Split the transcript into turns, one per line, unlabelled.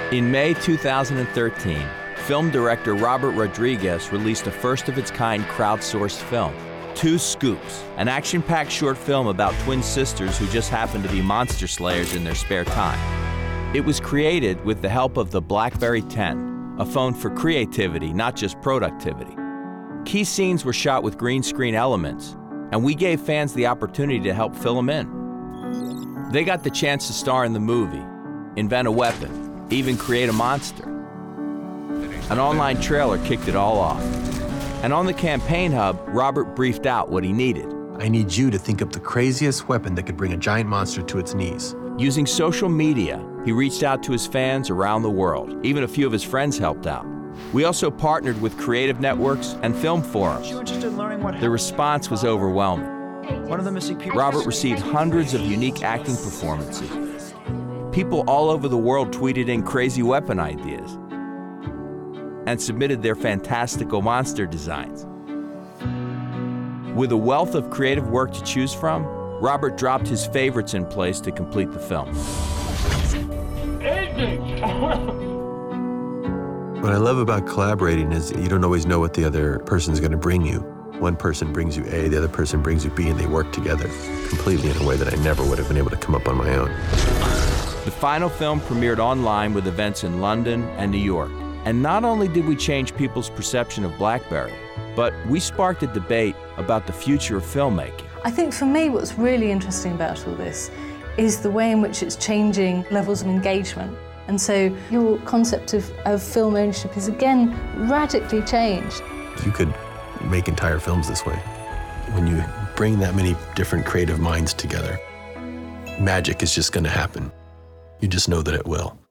In May 2013, film director Robert Rodriguez released a first-of-its-kind crowdsourced film, Two Scoops, an action-packed short film about twin sisters who just happen to be monster slayers in their spare time. It was created with the help of the BlackBerry 10, a phone for creativity, not just productivity. Key scenes were shot with green screen elements, and we gave fans the opportunity to help fill them in. They got the chance to star in the movie, invent a weapon, even create a monster. An online trailer kicked it all off. And on the campaign hub, Robert briefed out what he needed.
I need you to think up the craziest weapon that could bring a giant monster to its knees.
Using social media, he reached out to his fans around the world. Even a few of his friends helped out. We also partnered with creative networks and film forums. The response was overwhelming. Robert received hundreds of unique acting performances. People all over the world tweeted in crazy weapon ideas and submitted their fantastical monster designs. With a wealth of creative work to choose from, Robert dropped his favorites in place to complete the film.
What I love about collaborating is you don't always know what the other person's going to bring you. One person brings you A, the other person brings you B, and they work together completely in a way that I never would have been able to come up on my own.
The final film premiered online with events in London and New York. And not only did we change people's perception of BlackBerry, but we sparked a debate about the future of filmmaking.
I think for me what's really interesting about all this is the way in which it's changing levels of engagement. And so your concept of film ownership is again radically changed.
You could make entire films this way. When you bring that many different creative minds together, magic is just going to happen. You just know that it will.